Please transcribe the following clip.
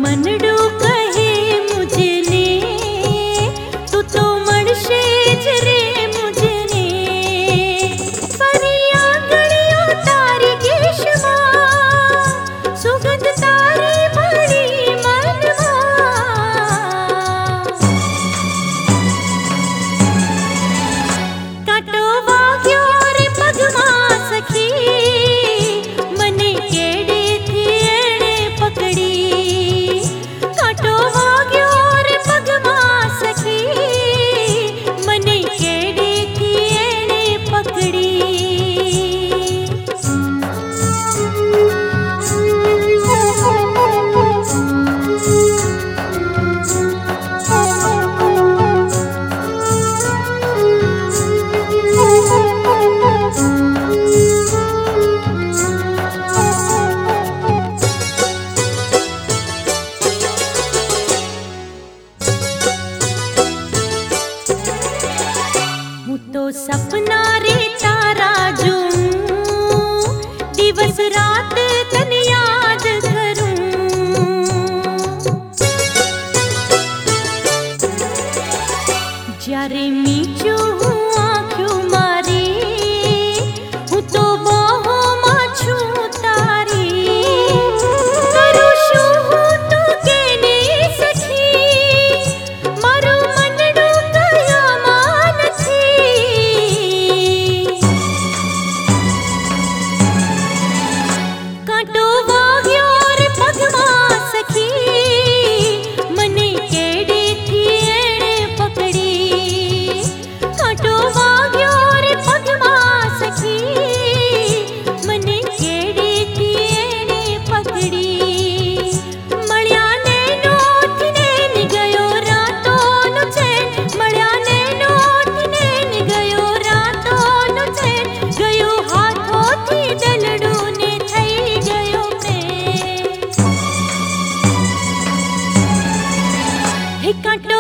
मनडू कहे मुझने तू तो मरशे ज रे मुझने परिया गड़ियों तारी केशवा सुगंध तारी बड़ी मनवा काटो वाग्यो रे पगमा सखी मने केड़े थी एणे पकड़ी काटो वाग्यो रे पगमा सखी मने केड़े थी एणे पकड़ी हूँ तो सपना रे तारा जो दिवस रात तन याद करूं ज्यारे मीचू हूँ आँखों मारी हूँ तो बाहों माछू तारी करूं शू हूँ तो केने सखी मारू मनडू कया मान थी कांटो वाग्यो रे पगमा सखी मने केड़े थी एणे पकड़ी कांटो वाग्यो रे पगमा सखी मने केड़े थी एणे पकड़ी मळ्या नैनो थी नैन गयो रातो नो चैन मळ्या नैनो थी नैन गयो रातो नो चैन गयो हाथों थी दलडू ने थई गयो प्रेम हे कांटो